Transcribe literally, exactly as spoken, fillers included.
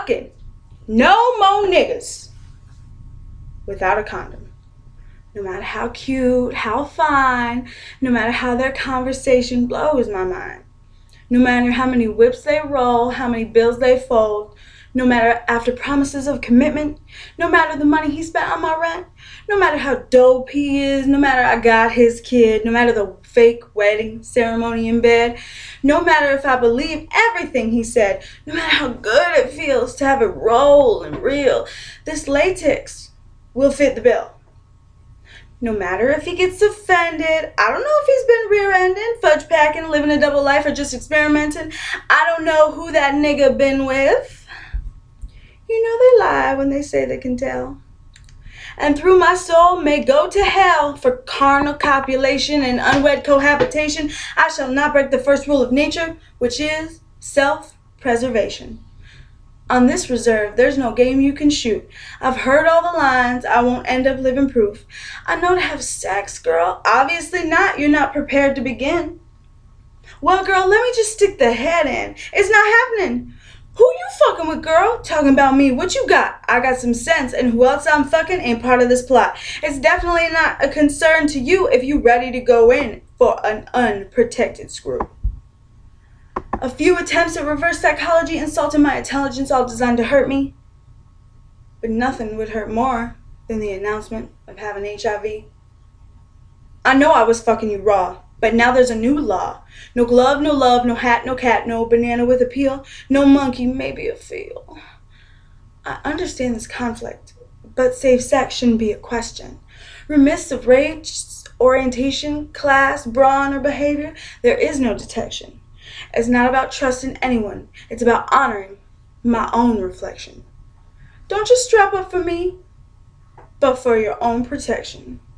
fucking no more niggas without a condom. No matter how cute, how fine, no matter how their conversation blows my mind. No matter how many whips they roll, how many bills they fold, no matter after promises of commitment, no matter the money he spent on my rent, no matter how dope he is, no matter I got his kid, no matter the fake wedding ceremony in bed, no matter if I believe everything he said, no matter how good it feels to have it roll and reel, this latex will fit the bill. No matter if he gets offended, I don't know if he's been rear-ending, fudge packing, living a double life, or just experimenting. I don't know who that nigga been with. You know they lie when they say they can tell. And through my soul may go to hell for carnal copulation and unwed cohabitation, I shall not break the first rule of nature, which is self-preservation. On this reserve, there's no game you can shoot. I've heard all the lines, I won't end up living proof. I know to have sex, girl. Obviously not, you're not prepared to begin. Well, girl, let me just stick the head in. It's not happening. Who you fucking with, girl? Talking about me, what you got? I got some sense, and who else I'm fucking ain't part of this plot. It's definitely not a concern to you if you ready to go in for an unprotected screw. A few attempts at reverse psychology insulted my intelligence, all designed to hurt me. But nothing would hurt more than the announcement of having H I V. I know I was fucking you raw, but now there's a new law. No glove, no love, no hat, no cat, no banana with a peel, no monkey, maybe a feel. I understand this conflict, but safe sex shouldn't be a question. Remiss of race, orientation, class, brawn, or behavior, there is no detection. It's not about trusting anyone. It's about honoring my own reflection. Don't just strap up for me, but for your own protection.